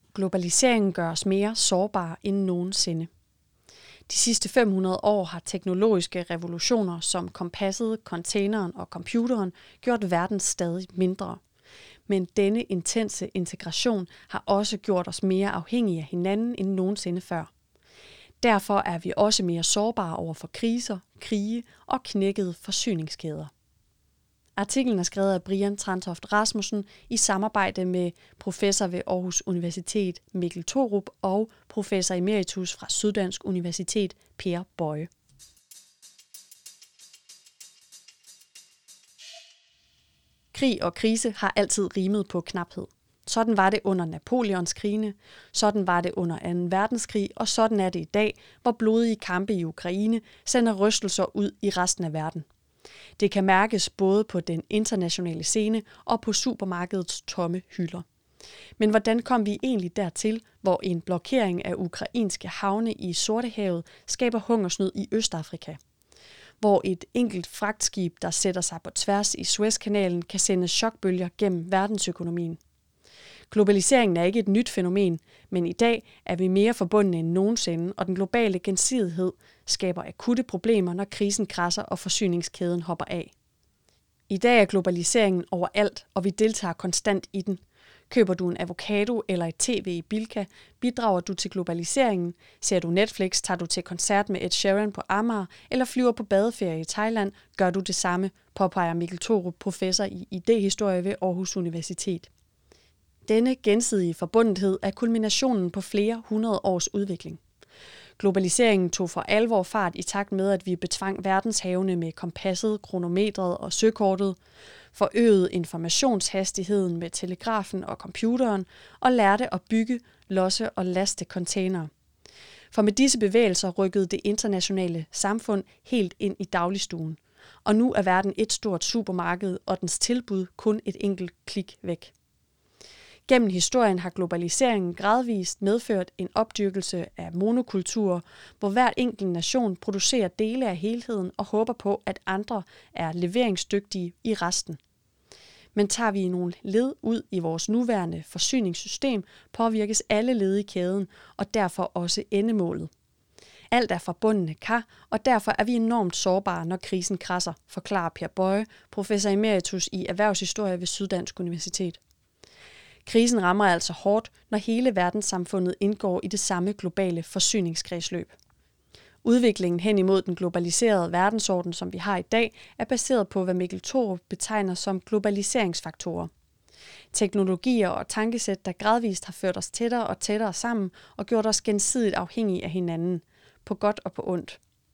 Globaliseringen gør os mere sårbare end nogensinde. De sidste 500 år har teknologiske revolutioner som kompasset, containeren og computeren gjort verden stadig mindre. Men denne intense integration har også gjort os mere afhængige af hinanden end nogensinde før. Derfor er vi også mere sårbare over for kriser, krige og knækkede forsyningskæder. Artiklen er skrevet af Brian Trantoft Rasmussen i samarbejde med professor ved Aarhus Universitet Mikkel Thorup og professor emeritus fra Syddansk Universitet Per Boye. Krig og krise har altid rimet på knaphed. Sådan var det under Napoleonskrigene, sådan var det under 2. verdenskrig, og sådan er det i dag, hvor blodige kampe i Ukraine sender rystelser ud i resten af verden. Det kan mærkes både på den internationale scene og på supermarkedets tomme hylder. Men hvordan kom vi egentlig dertil, hvor en blokering af ukrainske havne i Sortehavet skaber hungersnød i Østafrika? Hvor et enkelt fragtskib, der sætter sig på tværs i Suezkanalen, kan sende chokbølger gennem verdensøkonomien? Globaliseringen er ikke et nyt fænomen, men i dag er vi mere forbundne end nogensinde, og den globale gensidighed skaber akutte problemer, når krisen kradser og forsyningskæden hopper af. I dag er globaliseringen overalt, og vi deltager konstant i den. Køber du en avocado eller et tv i Bilka, bidrager du til globaliseringen. Ser du Netflix, tager du til koncert med Ed Sheeran på Amager, eller flyver på badeferie i Thailand, gør du det samme, påpeger Mikkel Thorup, professor i idéhistorie ved Aarhus Universitet. Denne gensidige forbundethed er kulminationen på flere hundrede års udvikling. Globaliseringen tog for alvor fart i takt med, at vi betvang verdenshavene med kompasset, kronometret og søkortet, forøgede informationshastigheden med telegrafen og computeren og lærte at bygge, losse og laste containere. For med disse bevægelser rykkede det internationale samfund helt ind i dagligstuen. Og nu er verden et stort supermarked og dens tilbud kun et enkelt klik væk. Gennem historien har globaliseringen gradvist medført en opdyrkelse af monokulturer, hvor hver enkelt nation producerer dele af helheden og håber på, at andre er leveringsdygtige i resten. Men tager vi nogle led ud i vores nuværende forsyningssystem, påvirkes alle led i kæden, og derfor også endemålet. Alt er forbundne kar, og derfor er vi enormt sårbare, når krisen kradser, forklarer Per Boye, professor emeritus i erhvervshistorie ved Syddansk Universitet. Krisen rammer altså hårdt, når hele verdenssamfundet indgår i det samme globale forsyningskredsløb. Udviklingen hen imod den globaliserede verdensorden, som vi har i dag, er baseret på, hvad Mikkel Thorup betegner som globaliseringsfaktorer. Teknologier og tankesæt, der gradvist har ført os tættere og tættere sammen og gjort os gensidigt afhængige af hinanden, på godt og på ondt.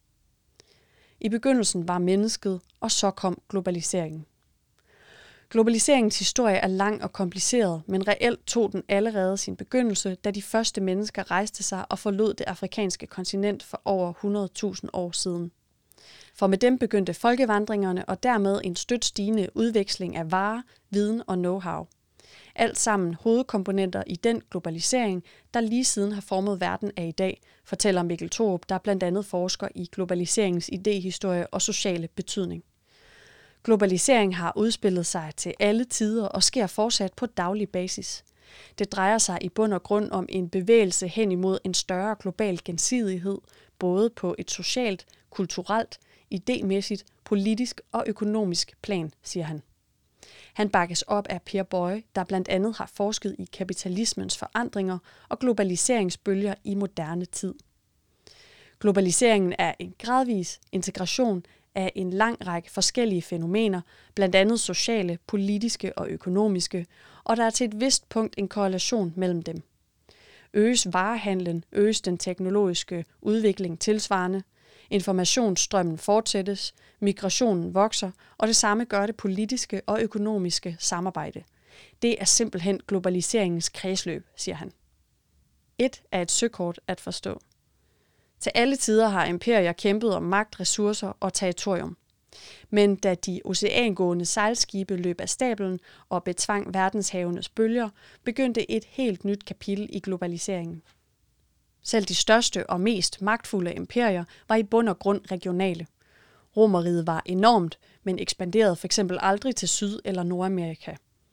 I begyndelsen var mennesket, og så kom globaliseringen. Globaliseringens historie er lang og kompliceret, men reelt tog den allerede sin begyndelse, da de første mennesker rejste sig og forlod det afrikanske kontinent for over 100.000 år siden. For med dem begyndte folkevandringerne og dermed en støt stigende udveksling af varer, viden og know-how. Alt sammen hovedkomponenter i den globalisering, der lige siden har formet verden af i dag, fortæller Mikkel Thorup, der blandt andet forsker i globaliseringens idéhistorie og sociale betydning. Globalisering har udspillet sig til alle tider og sker fortsat på daglig basis. Det drejer sig i bund og grund om en bevægelse hen imod en større global gensidighed, både på et socialt, kulturelt, idémæssigt, politisk og økonomisk plan, siger han. Han bakkes op af Per Boye, der blandt andet har forsket i kapitalismens forandringer og globaliseringsbølger i moderne tid. Globaliseringen er en gradvis integration af en lang række forskellige fænomener, blandt andet sociale, politiske og økonomiske, og der er til et vist punkt en korrelation mellem dem. Øges varehandlen, øges den teknologiske udvikling tilsvarende, informationsstrømmen fortsættes, migrationen vokser, og det samme gør det politiske og økonomiske samarbejde. Det er simpelthen globaliseringens kredsløb, siger han. Et er et søkort at forstå. Til alle tider har imperier kæmpet om magt, ressourcer og territorium. Men da de oceangående sejlskibe løb af stablen og betvang verdenshavenes bølger, begyndte et helt nyt kapitel i globaliseringen. Selv de største og mest magtfulde imperier var i bund og grund regionale. Romerriget var enormt, men ekspanderede f.eks. aldrig til Syd- eller Nordamerika.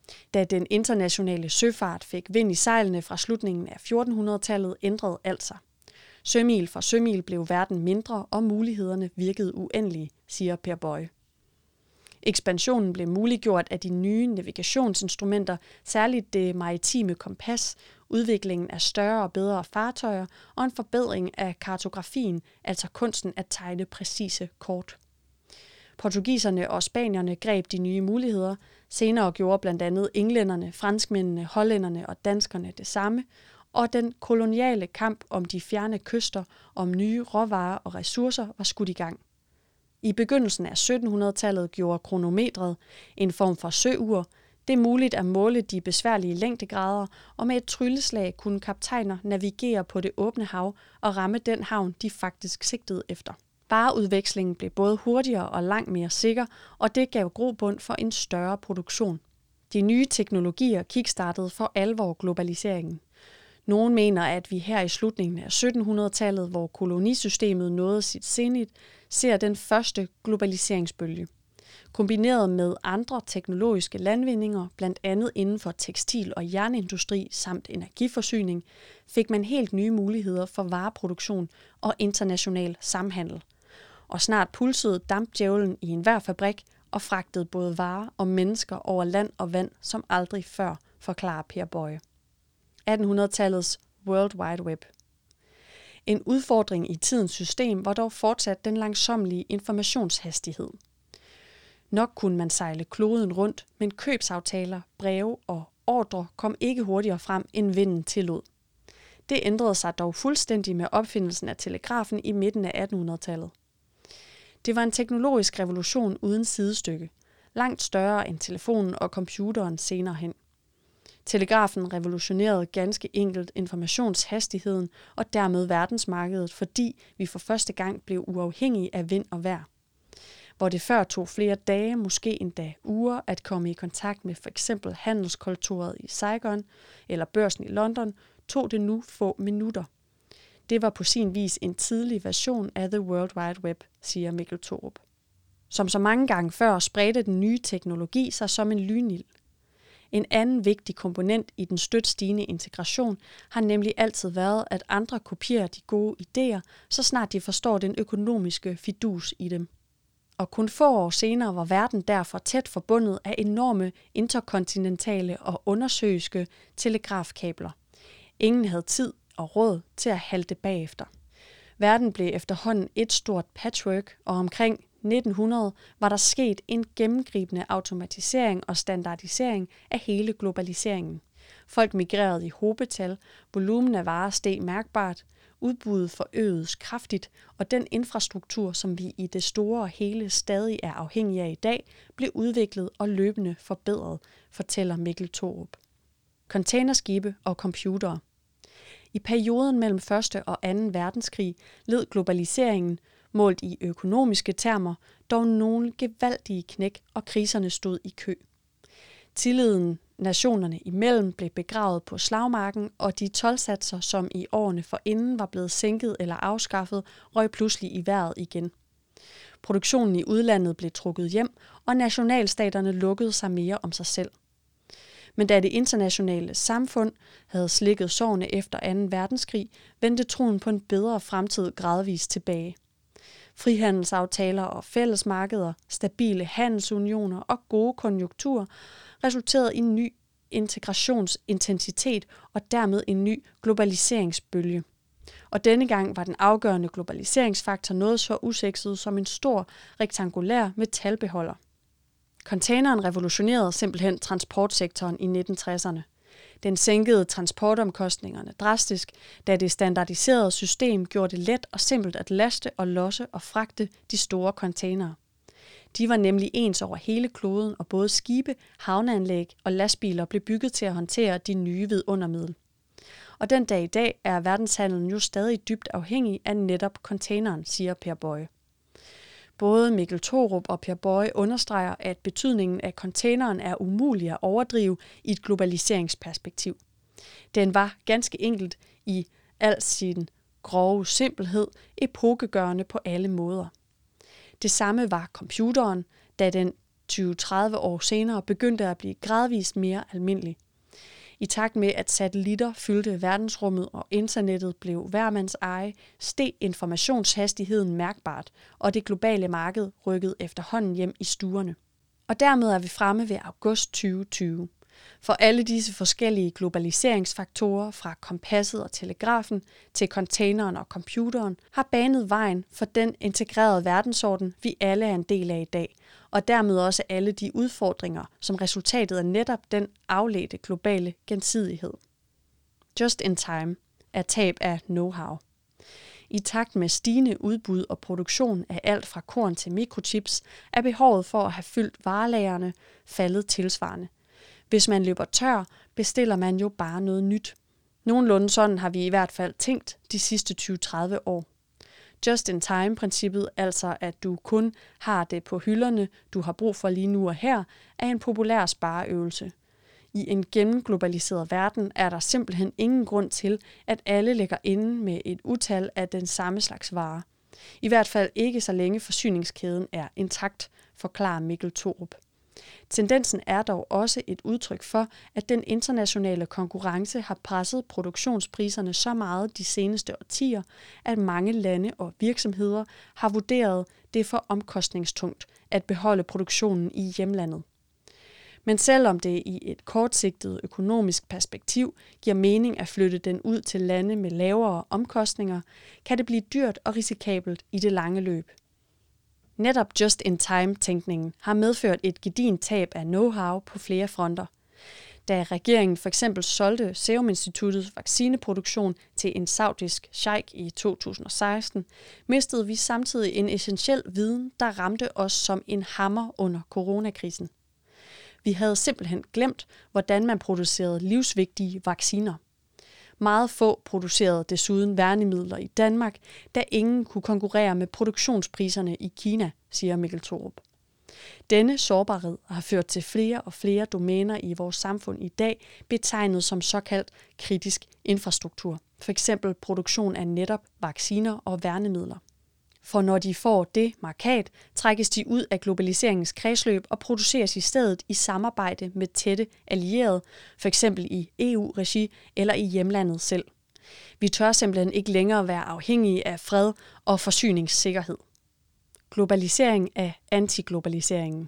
Da den internationale søfart fik vind i sejlene fra slutningen af 1400-tallet, ændrede alt sig. Sømil for sømil blev verden mindre, og mulighederne virkede uendelige, siger Per Boye. Ekspansionen blev muliggjort af de nye navigationsinstrumenter, særligt det maritime kompas, udviklingen af større og bedre fartøjer og en forbedring af kartografien, altså kunsten at tegne præcise kort. Portugiserne og spanierne greb de nye muligheder. Senere gjorde blandt andet englænderne, franskmændene, hollænderne og danskerne det samme, og den koloniale kamp om de fjerne kyster, om nye råvarer og ressourcer var skudt i gang. I begyndelsen af 1700-tallet gjorde kronometret, en form for søur, det muligt at måle de besværlige længdegrader, og med et trylleslag kunne kaptajner navigere på det åbne hav og ramme den havn, de faktisk sigtede efter. Vareudvekslingen blev både hurtigere og langt mere sikker, og det gav grobund for en større produktion. De nye teknologier kickstartede for alvor globaliseringen. Nogle mener, at vi her i slutningen af 1700-tallet, hvor kolonisystemet nåede sit zenit, ser den første globaliseringsbølge. Kombineret med andre teknologiske landvindinger, blandt andet inden for tekstil- og jernindustri samt energiforsyning, fik man helt nye muligheder for vareproduktion og international samhandel. Og snart pulsede dampdjævlen i enhver fabrik og fragtede både varer og mennesker over land og vand som aldrig før, forklarer Per Boye. 1800-tallets World Wide Web. En udfordring i tidens system var dog fortsat den langsommelige informationshastighed. Nok kunne man sejle kloden rundt, men købsaftaler, breve og ordre kom ikke hurtigere frem, end vinden tillod. Det ændrede sig dog fuldstændig med opfindelsen af telegrafen i midten af 1800-tallet. Det var en teknologisk revolution uden sidestykke, langt større end telefonen og computeren senere hen. Telegrafen revolutionerede ganske enkelt informationshastigheden og dermed verdensmarkedet, fordi vi for første gang blev uafhængige af vind og vejr. Hvor det før tog flere dage, måske endda uger, at komme i kontakt med f.eks. handelskontoret i Saigon eller børsen i London, tog det nu få minutter. Det var på sin vis en tidlig version af The World Wide Web, siger Mikkel Thorup. Som så mange gange før spredte den nye teknologi sig som en lynild. En anden vigtig komponent i den støt stigende integration har nemlig altid været, at andre kopierer de gode idéer, så snart de forstår den økonomiske fidus i dem. Og kun få år senere var verden derfor tæt forbundet af enorme interkontinentale og undersøiske telegrafkabler. Ingen havde tid og råd til at halte bagefter. Verden blev efterhånden et stort patchwork, og omkring 1900 var der sket en gennemgribende automatisering og standardisering af hele globaliseringen. Folk migrerede i hobetal, volumen af varer steg mærkbart, udbuddet forøgedes kraftigt, og den infrastruktur, som vi i det store og hele stadig er afhængige af i dag, blev udviklet og løbende forbedret, fortæller Mikkel Thorup. Containerskibe og computere. I perioden mellem 1. og 2. verdenskrig led globaliseringen, målt i økonomiske termer, dog nogle gevaldige knæk, og kriserne stod i kø. Tilliden nationerne imellem blev begravet på slagmarken, og de toldsatser, som i årene forinden var blevet sænket eller afskaffet, røg pludselig i vejret igen. Produktionen i udlandet blev trukket hjem, og nationalstaterne lukkede sig mere om sig selv. Men da det internationale samfund havde slikket sårene efter 2. verdenskrig, vendte troen på en bedre fremtid gradvist tilbage. Frihandelsaftaler og fællesmarkeder, stabile handelsunioner og gode konjunkturer resulterede i en ny integrationsintensitet og dermed en ny globaliseringsbølge. Og denne gang var den afgørende globaliseringsfaktor noget så usekset som en stor rektangulær metalbeholder. Containeren revolutionerede simpelthen transportsektoren i 1960'erne. Den sænkede transportomkostningerne drastisk, da det standardiserede system gjorde det let og simpelt at laste og losse og fragte de store containere. De var nemlig ens over hele kloden, og både skibe, havneanlæg og lastbiler blev bygget til at håndtere de nye vidundermiddel. Og den dag i dag er verdenshandlen jo stadig dybt afhængig af netop containeren, siger Per Boye. Både Mikkel Thorup og Per Boye understreger, at betydningen af containeren er umulig at overdrive i et globaliseringsperspektiv. Den var ganske enkelt i al sin grove simpelhed epokegørende på alle måder. Det samme var computeren, da den 20-30 år senere begyndte at blive gradvist mere almindelig. I takt med, at satellitter fyldte verdensrummet og internettet blev hvermands eje, steg informationshastigheden mærkbart, og det globale marked rykkede efterhånden hjem i stuerne. Og dermed er vi fremme ved august 2020. For alle disse forskellige globaliseringsfaktorer, fra kompasset og telegrafen til containeren og computeren, har banet vejen for den integrerede verdensorden, vi alle er en del af i dag, og dermed også alle de udfordringer, som resultatet af netop den afledte globale gensidighed. Just in time er tab af know-how. I takt med stigende udbud og produktion af alt fra korn til mikrochips, er behovet for at have fyldt varelagerne faldet tilsvarende. Hvis man løber tør, bestiller man jo bare noget nyt. Nogenlunde sådan har vi i hvert fald tænkt de sidste 20-30 år. Just-in-time-princippet, altså at du kun har det på hylderne, du har brug for lige nu og her, er en populær spareøvelse. I en gennemglobaliseret verden er der simpelthen ingen grund til, at alle ligger inde med et utal af den samme slags varer. I hvert fald ikke så længe forsyningskæden er intakt, forklarer Mikkel Thorup. Tendensen er dog også et udtryk for, at den internationale konkurrence har presset produktionspriserne så meget de seneste årtier, at mange lande og virksomheder har vurderet det for omkostningstungt at beholde produktionen i hjemlandet. Men selvom det i et kortsigtet økonomisk perspektiv giver mening at flytte den ud til lande med lavere omkostninger, kan det blive dyrt og risikabelt i det lange løb. Netop just-in-time-tænkningen har medført et gedigent tab af know-how på flere fronter. Da regeringen for eksempel solgte Serum Instituttets vaccineproduktion til en saudisk sheik i 2016, mistede vi samtidig en essentiel viden, der ramte os som en hammer under coronakrisen. Vi havde simpelthen glemt, hvordan man producerede livsvigtige vacciner. Meget få producerede desuden værnemidler i Danmark, da ingen kunne konkurrere med produktionspriserne i Kina, siger Mikkel Thorup. Denne sårbarhed har ført til flere og flere domæner i vores samfund i dag, betegnet som såkaldt kritisk infrastruktur, f.eks. produktion af netop vacciner og værnemidler. For når de får det markat, trækkes de ud af globaliseringens kredsløb og produceres i stedet i samarbejde med tætte allierede, f.eks. i EU-regi eller i hjemlandet selv. Vi tør simpelthen ikke længere være afhængige af fred og forsyningssikkerhed. Globalisering af antiglobaliseringen.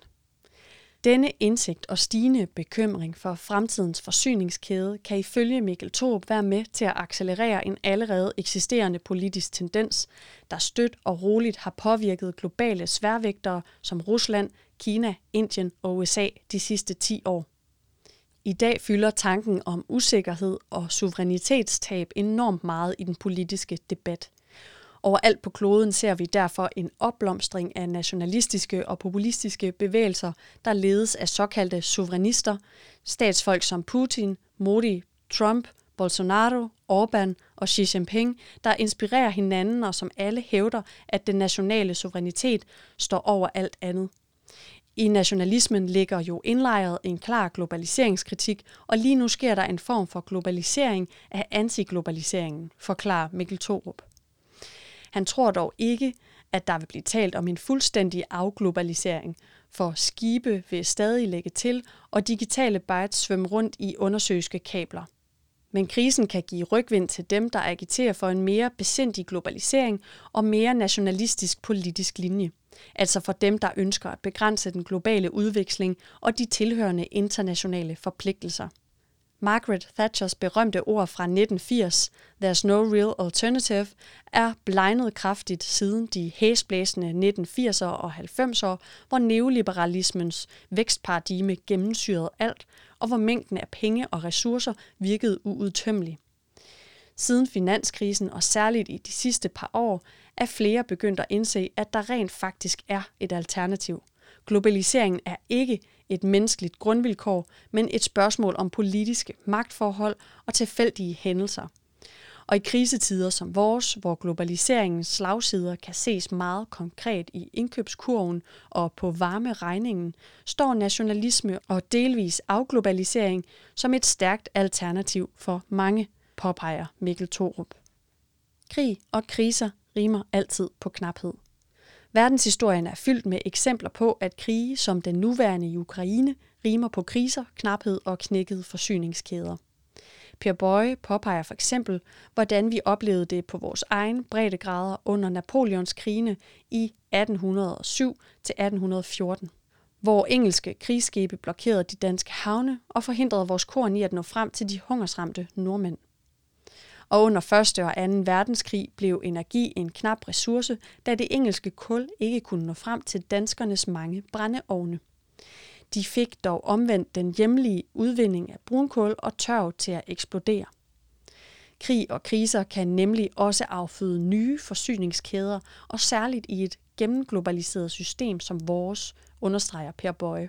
Denne indsigt og stigende bekymring for fremtidens forsyningskæde kan ifølge Mikkel Thorup være med til at accelerere en allerede eksisterende politisk tendens, der støt og roligt har påvirket globale sværvægtere som Rusland, Kina, Indien og USA de sidste 10 år. I dag fylder tanken om usikkerhed og suverænitetstab enormt meget i den politiske debat. Overalt på kloden ser vi derfor en opblomstring af nationalistiske og populistiske bevægelser, der ledes af såkaldte suverænister, statsfolk som Putin, Modi, Trump, Bolsonaro, Orbán og Xi Jinping, der inspirerer hinanden og som alle hævder, at den nationale suverænitet står over alt andet. I nationalismen ligger jo indlejret en klar globaliseringskritik, og lige nu sker der en form for globalisering af antiglobaliseringen, forklarer Mikkel Thorup. Han tror dog ikke, at der vil blive talt om en fuldstændig afglobalisering, for skibe vil stadig lægge til, og digitale bytes svømme rundt i undersøiske kabler. Men krisen kan give rygvind til dem, der agiterer for en mere besindig globalisering og mere nationalistisk politisk linje. Altså for dem, der ønsker at begrænse den globale udveksling og de tilhørende internationale forpligtelser. Margaret Thatchers berømte ord fra 1980, "There's no real alternative", er blegnet kraftigt siden de hæsblæsende 1980'er og 90'er, hvor neoliberalismens vækstparadigme gennemsyrede alt, og hvor mængden af penge og ressourcer virkede uudtømmelig. Siden finanskrisen og særligt i de sidste par år, er flere begyndt at indse, at der rent faktisk er et alternativ. Globaliseringen er ikke et menneskeligt grundvilkår, men et spørgsmål om politiske magtforhold og tilfældige hændelser. Og i krisetider som vores, hvor globaliseringens slagsider kan ses meget konkret i indkøbskurven og på varmeregningen, står nationalisme og delvis afglobalisering som et stærkt alternativ for mange, påpeger Mikkel Thorup. Krig og kriser rimer altid på knaphed. Verdenshistorien er fyldt med eksempler på, at krige som den nuværende i Ukraine rimer på kriser, knaphed og knækkede forsyningskæder. Per Boye påpeger for eksempel, hvordan vi oplevede det på vores egen breddegrader under Napoleonskrigene i 1807-1814, hvor engelske krigsskibe blokerede de danske havne og forhindrede vores korn i at nå frem til de hungersramte nordmænd. Og under 1. og 2. verdenskrig blev energi en knap ressource, da det engelske kul ikke kunne nå frem til danskernes mange brændeovne. De fik dog omvendt den hjemlige udvinding af brunkul og tørv til at eksplodere. Krig og kriser kan nemlig også afføde nye forsyningskæder, og særligt i et gennemglobaliseret system som vores, understreger Per Boye.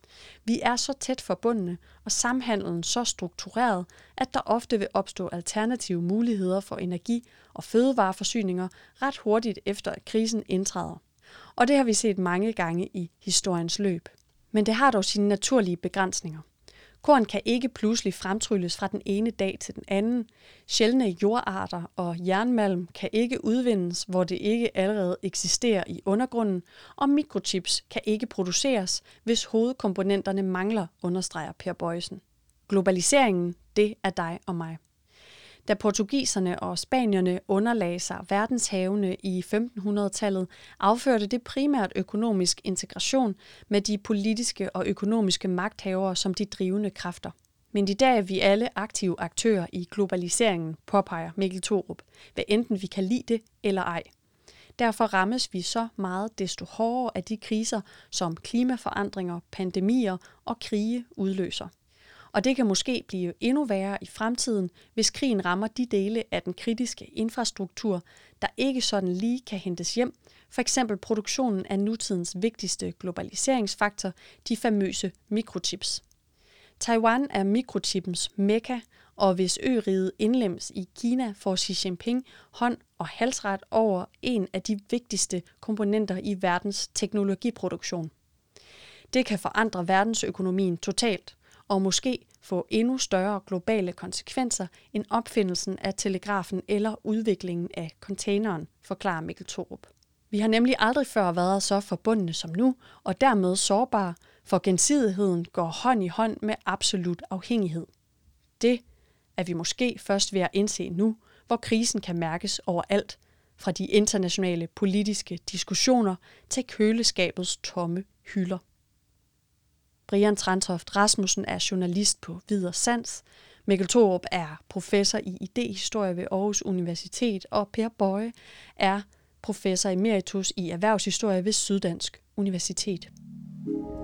Vi er så tæt forbundne, og samhandlen så struktureret, at der ofte vil opstå alternative muligheder for energi- og fødevareforsyninger ret hurtigt efter at krisen indtræder. Og det har vi set mange gange i historiens løb. Men det har dog sine naturlige begrænsninger. Korn kan ikke pludselig fremtrylles fra den ene dag til den anden. Sjældne jordarter og jernmalm kan ikke udvindes, hvor det ikke allerede eksisterer i undergrunden, og mikrochips kan ikke produceres, hvis hovedkomponenterne mangler, understreger Per Boyesen. Globaliseringen, det er dig og mig. Da portugiserne og spanierne underlagde sig verdenshavene i 1500-tallet, afførte det primært økonomisk integration med de politiske og økonomiske magthavere som de drivende kræfter. Men i dag er vi alle aktive aktører i globaliseringen, påpeger Mikkel Thorup, hvad enten vi kan lide det eller ej. Derfor rammes vi så meget desto hårdere af de kriser, som klimaforandringer, pandemier og krige udløser. Og det kan måske blive endnu værre i fremtiden, hvis krigen rammer de dele af den kritiske infrastruktur, der ikke sådan lige kan hentes hjem, for eksempel produktionen af nutidens vigtigste globaliseringsfaktor, de famøse mikrochips. Taiwan er mikrochippens mekka, og hvis øriget indlemmes i Kina, får Xi Jinping hånd og halsret over en af de vigtigste komponenter i verdens teknologiproduktion. Det kan forandre verdensøkonomien totalt, og måske få endnu større globale konsekvenser end opfindelsen af telegrafen eller udviklingen af containeren, forklarer Mikkel Thorup. Vi har nemlig aldrig før været så forbundne som nu, og dermed sårbare, for gensidigheden går hånd i hånd med absolut afhængighed. Det er vi måske først ved at indse nu, hvor krisen kan mærkes overalt, fra de internationale politiske diskussioner til køleskabets tomme hylder. Brian Trantoft Rasmussen er journalist på Vid og Sans. Mikkel Thorup er professor i idéhistorie ved Aarhus Universitet, og Per Boye er professor emeritus i erhvervshistorie ved Syddansk Universitet.